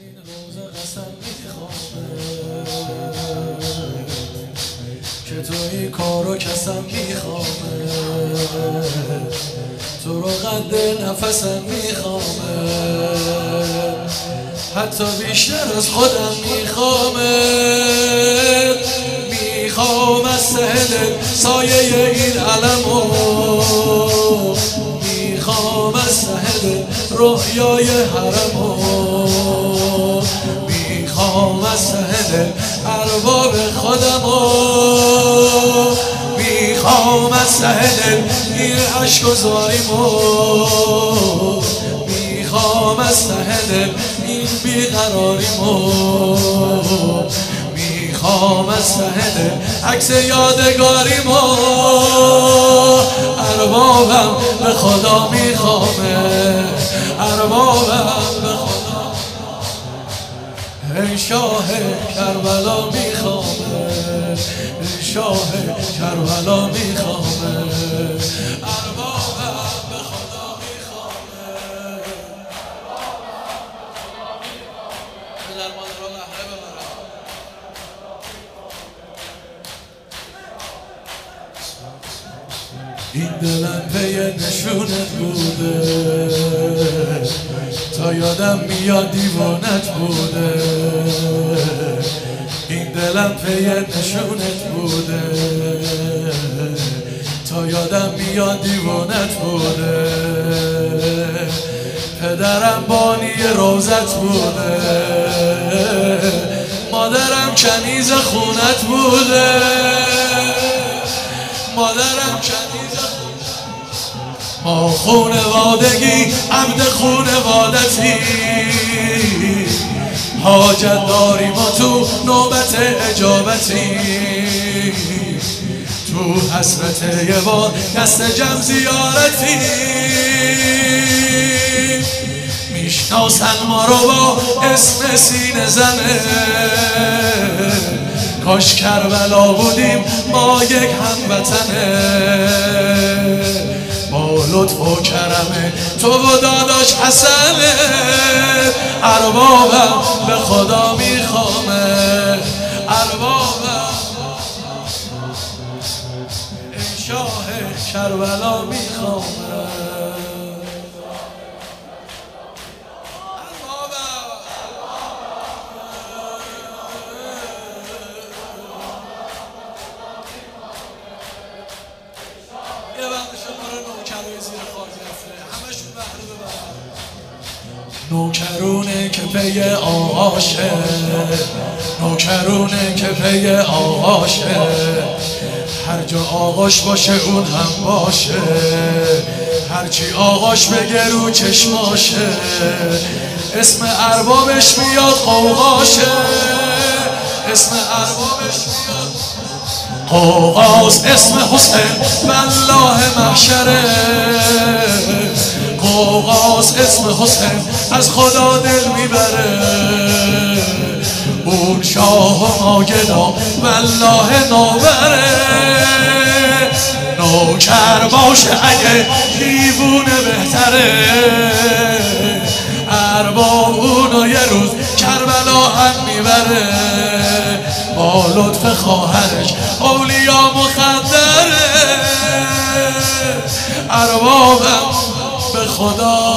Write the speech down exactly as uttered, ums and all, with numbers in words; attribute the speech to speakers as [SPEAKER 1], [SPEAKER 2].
[SPEAKER 1] همین روزه قسم میخوامه که تو این کارو کسم میخوامه، تو رو قد نفسم میخوامه، حتی بیشتر از خودم میخوامه. میخوام از سهل سایه این علمو، میخوام از سهل رویای حرمو، میخوام از سهل ارباب خودمو، میخوام از سهل این عشق و زاریمو، میخوام از سهل این بیقراریمو، میخوام از سهل عکس یادگاریمو. اربابم به خدا میخوامه، اربابم به خدا، ای شاه کربلا میخوامه، ای شاه کربلا میخوامه. اربابم به خدا میخوامه. پدر مادر لحظه ببرم. این دلم پی نشونت بوده، تا یادم میاد دیوانت بوده. این دلم پی نشونت بوده، تا یادم میاد دیوانت بوده. پدرم بانی روزت بوده، مادرم کنیز خونت بوده، مادرم کنیز خونت. ما خونوادگی عبد خونوادتی، حاجت داریم و تو نوبت اجابتی. تو حسرت یه بار دست جمع زیارتی، میشناسن ما رو با اسم سینه زنه. کاش کربلا بودیم ما یک هموطنه، با لطف و کرم تو و داداش حسنه. اربابم به خدا میخوامه، اربابم ای شاه کربلا میخوامه. نوکرونه که پی آقاشه، نوکرونه که پی آقاشه. هر جا آقاش باشه اون هم باشه، هرچی آقاش بگه رو چشماشه. اسم اربابش میاد قوقاشه، اسم اربابش میاد قوقاس. اسم حسین والله محشره، قوقاس اسم حسین از خدا دل میبره. اون شاه و ماگدا والله نوبره. نوکر باشه اگه دیوونه بهتره، ارباب اونو یه روز کربلا هم میبره. با لطف خواهرش اولیا مخدره. اربابم به خدا